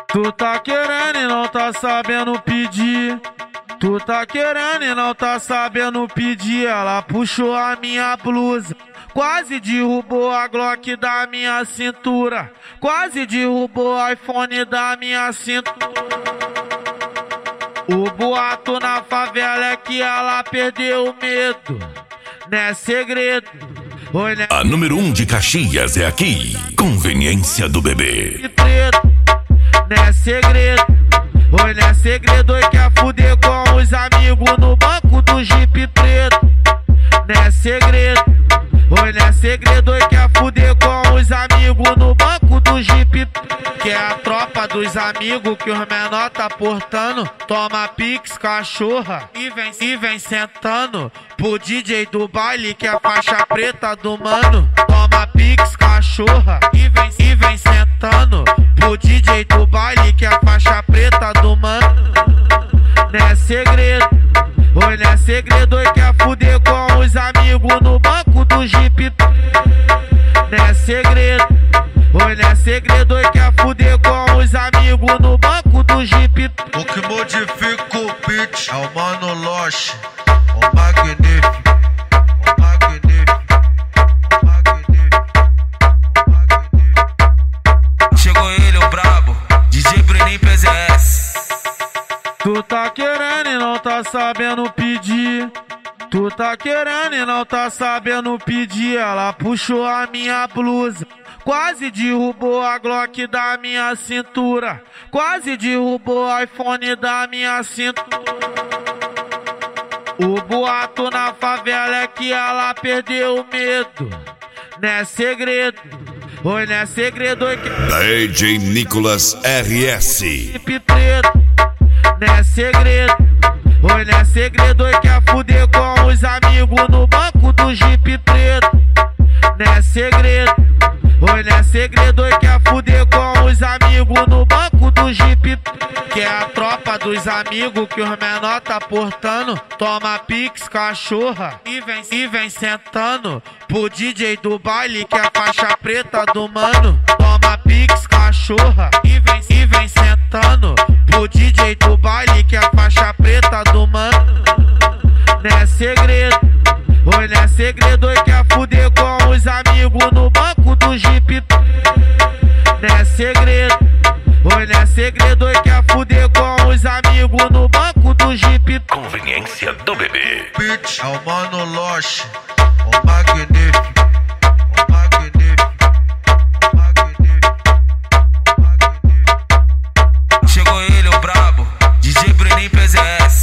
Tu tá querendo e não tá sabendo pedir. Tu tá querendo e não tá sabendo pedir. Ela puxou a minha blusa, quase derrubou a Glock da minha cintura, quase derrubou o iPhone da minha cintura. O boato na favela é que ela perdeu o medo, não é segredo. A número 1 de Caxias é aqui, Conveniência do Bebê. Não é segredo, oi, não é segredo, oi, quer fuder com os amigos no banco do Jeep preto. Não é segredo, oi, não é segredo, oi, quer fuder com os amigos no banco do Jeep preto. Que é a tropa dos amigos que os menor tá portando. Toma pix, cachorra, e vem sentando pro DJ do baile que é a faixa preta do mano. Toma pix, cachorra, e vem sentando pro DJ do baile que é a faixa preta do mano. Não é segredo, oi, não é segredo, oi, quer fuder com os amigos no banco do Jeep. Não é segredo, oi, não é segredo, oi, quer fuder com os amigos no banco do Jeep. O que modifica o beat é o Mano Loche, o magnífico, o magnífico, o magnífico, o magnífico. Chegou ele, o brabo, DJ Bruninho PZS. Tu tá querendo e não tá sabendo pedir. Tu tá querendo e não tá sabendo pedir. Ela puxou a minha blusa, quase derrubou a Glock da minha cintura, quase derrubou o iPhone da minha cintura. O boato na favela é que ela perdeu o medo, não é segredo, oi, não é segredo, oi, DJ Nicolas RS. preto. Não é segredo, oi, não é segredo, oi, quer fuder com os amigos no banco do Jeep preto. Não é segredo, oi, não é segredo, oi, quer fuder com os amigos no banco do Jeep. Que é a tropa dos amigos que os menor tá portando. Toma pix, cachorra, e vem sentando pro DJ do baile que é a faixa preta do mano. Toma pix, cachorra, e vem sentando pro DJ do baile que é a faixa preta do mano. Não é segredo, oi, não é segredo, oi, quer fuder com os amigos no banco do Jeep. Não é segredo, oi, não é segredo, oi, quer fuder com os amigos no banco do Jeep. Conveniência do Bebê. Beat é o Mano Loche, o magnífico, o magnífico, o magnífico, o magnífico. Chegou ele, o brabo, DJ Bruninho PZS.